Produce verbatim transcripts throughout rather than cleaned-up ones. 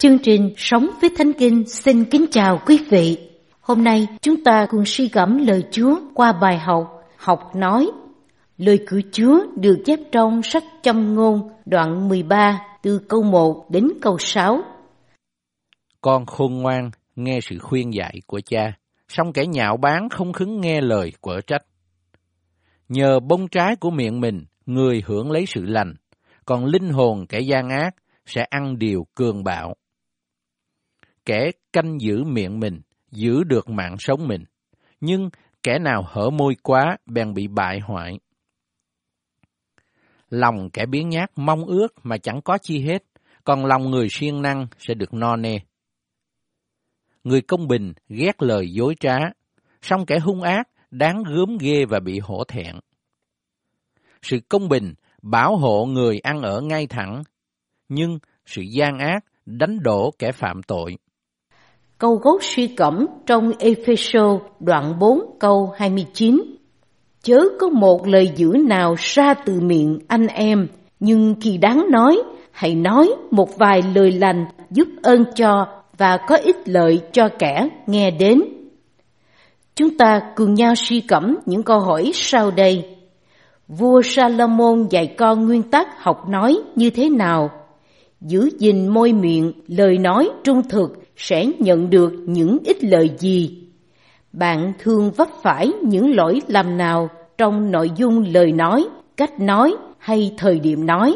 Chương trình Sống với Thánh Kinh xin kính chào quý vị. Hôm nay chúng ta cùng suy gẫm lời Chúa qua bài học Học Nói. Lời của Chúa được chép trong sách Châm Ngôn đoạn mười ba từ câu một đến câu sáu. Con khôn ngoan nghe sự khuyên dạy của cha, song kẻ nhạo báng không khứng nghe lời quở trách. Nhờ bông trái của miệng mình, người hưởng lấy sự lành, còn linh hồn kẻ gian ác sẽ ăn điều cường bạo. Kẻ canh giữ miệng mình, giữ được mạng sống mình, nhưng kẻ nào hở môi quá bèn bị bại hoại. Lòng kẻ biếng nhác mong ước mà chẳng có chi hết, còn lòng người siêng năng sẽ được no nê. Người công bình ghét lời dối trá, song kẻ hung ác đáng gớm ghê và bị hổ thẹn. Sự công bình bảo hộ người ăn ở ngay thẳng, nhưng sự gian ác đánh đổ kẻ phạm tội. Câu gốc suy gẫm trong Ê-phê-sô đoạn bốn câu hai mươi chín. Chớ có một lời dữ nào ra từ miệng anh em, nhưng khi đáng nói, hãy nói một vài lời lành giúp ơn cho và có ích lợi cho kẻ nghe đến. Chúng ta cùng nhau suy gẫm những câu hỏi sau đây. Vua Sa-lô-môn dạy con nguyên tắc học nói như thế nào? Giữ gìn môi miệng, lời nói trung thực sẽ nhận được những ích lợi gì? Bạn thường vấp phải những lỗi lầm nào trong nội dung lời nói, cách nói hay thời điểm nói?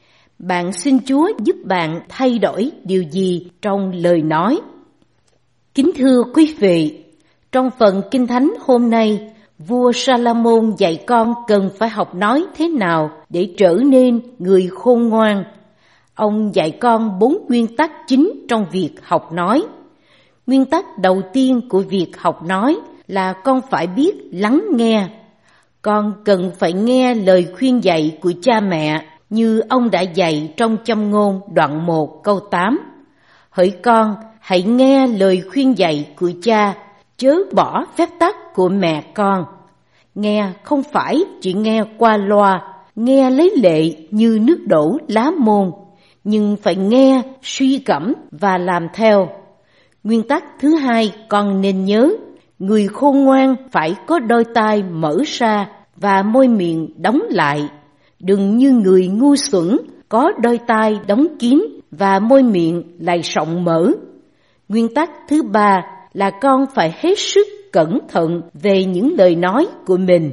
Bạn xin Chúa giúp bạn thay đổi điều gì trong lời nói? Kính thưa quý vị, trong phần Kinh Thánh hôm nay, vua Sa-lô-môn dạy con cần phải học nói thế nào để trở nên người khôn ngoan. Ông dạy con bốn nguyên tắc chính trong việc học nói. Nguyên tắc đầu tiên của việc học nói là con phải biết lắng nghe. Con cần phải nghe lời khuyên dạy của cha mẹ như ông đã dạy trong Châm Ngôn đoạn một câu tám. Hỡi con, hãy nghe lời khuyên dạy của cha, chớ bỏ phép tắc của mẹ con. Nghe không phải chỉ nghe qua loa, nghe lấy lệ như nước đổ lá môn, nhưng phải nghe, suy gẫm và làm theo. Nguyên tắc thứ hai con nên nhớ, người khôn ngoan phải có đôi tai mở ra và môi miệng đóng lại. Đừng như người ngu xuẩn, có đôi tai đóng kín và môi miệng lại rộng mở. Nguyên tắc thứ ba là con phải hết sức cẩn thận về những lời nói của mình.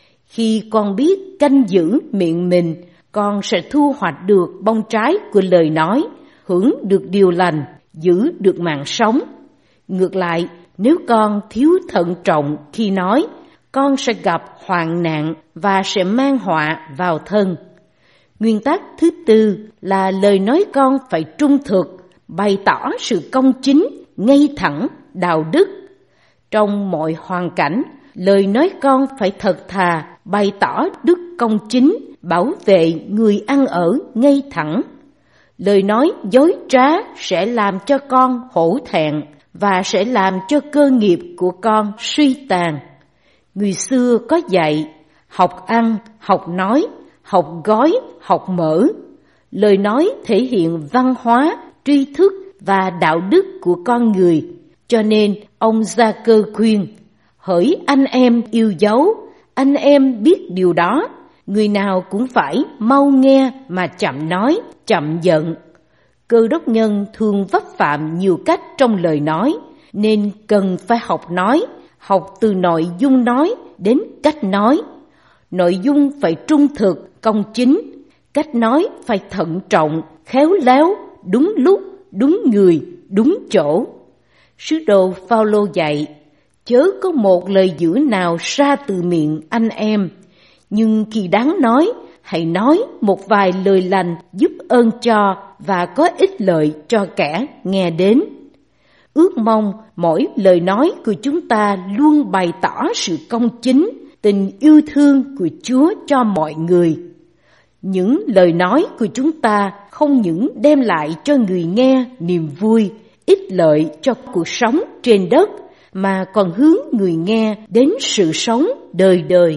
Khi con biết canh giữ miệng mình, con sẽ thu hoạch được bông trái của lời nói, hưởng được điều lành, giữ được mạng sống. Ngược lại, nếu con thiếu thận trọng khi nói, con sẽ gặp hoạn nạn và sẽ mang họa vào thân. Nguyên tắc thứ tư là lời nói con phải trung thực, bày tỏ sự công chính, ngay thẳng, đạo đức. Trong mọi hoàn cảnh, lời nói con phải thật thà, bày tỏ đức công chính, bảo vệ người ăn ở ngay thẳng. Lời nói dối trá sẽ làm cho con hổ thẹn và sẽ làm cho cơ nghiệp của con suy tàn. Người xưa có dạy, học ăn, học nói, học gói, học mở. Lời nói thể hiện văn hóa, tri thức và đạo đức của con người. Cho nên ông Gia-cơ khuyên, hỡi anh em yêu dấu, anh em biết điều đó, người nào cũng phải mau nghe mà chậm nói, chậm giận. Cơ đốc nhân thường vấp phạm nhiều cách trong lời nói, nên cần phải học nói, học từ nội dung nói đến cách nói. Nội dung phải trung thực, công chính, cách nói phải thận trọng, khéo léo, đúng lúc, đúng người, đúng chỗ. Sứ đồ Phao-lô dạy, chớ có một lời dữ nào ra từ miệng anh em, nhưng khi đáng nói, hãy nói một vài lời lành giúp ơn cho và có ích lợi cho kẻ nghe đến. Ước mong mỗi lời nói của chúng ta luôn bày tỏ sự công chính, tình yêu thương của Chúa cho mọi người. Những lời nói của chúng ta không những đem lại cho người nghe niềm vui, ích lợi cho cuộc sống trên đất, mà còn hướng người nghe đến sự sống đời đời.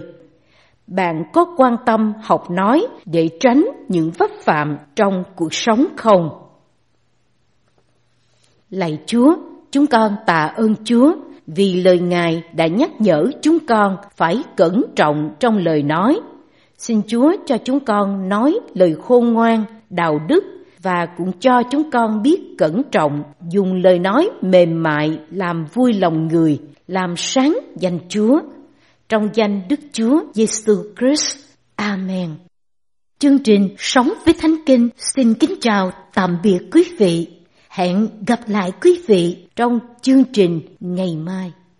Bạn có quan tâm học nói để tránh những vấp phạm trong cuộc sống không? Lạy Chúa, chúng con tạ ơn Chúa vì lời Ngài đã nhắc nhở chúng con phải cẩn trọng trong lời nói. Xin Chúa cho chúng con nói lời khôn ngoan, đạo đức và cũng cho chúng con biết cẩn trọng dùng lời nói mềm mại làm vui lòng người, làm sáng danh Chúa. Trong danh Đức Chúa Giêsu Christ. Amen. Chương trình Sống với Thánh Kinh xin kính chào tạm biệt quý vị. Hẹn gặp lại quý vị trong chương trình ngày mai.